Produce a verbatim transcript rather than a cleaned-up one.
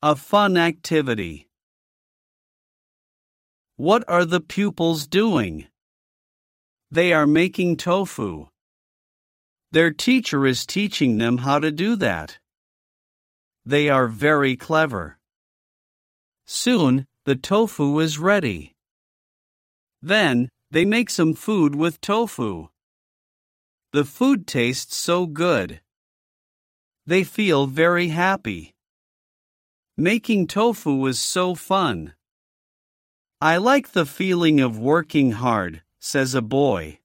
A fun activity. What are the pupils doing? They are making tofu. Their teacher is teaching them how to do that. They are very clever. Soon, the tofu is ready. Then, they make some food with tofu. The food tastes so good. They feel very happy. Making tofu is so fun. I like the feeling of working hard, says a boy.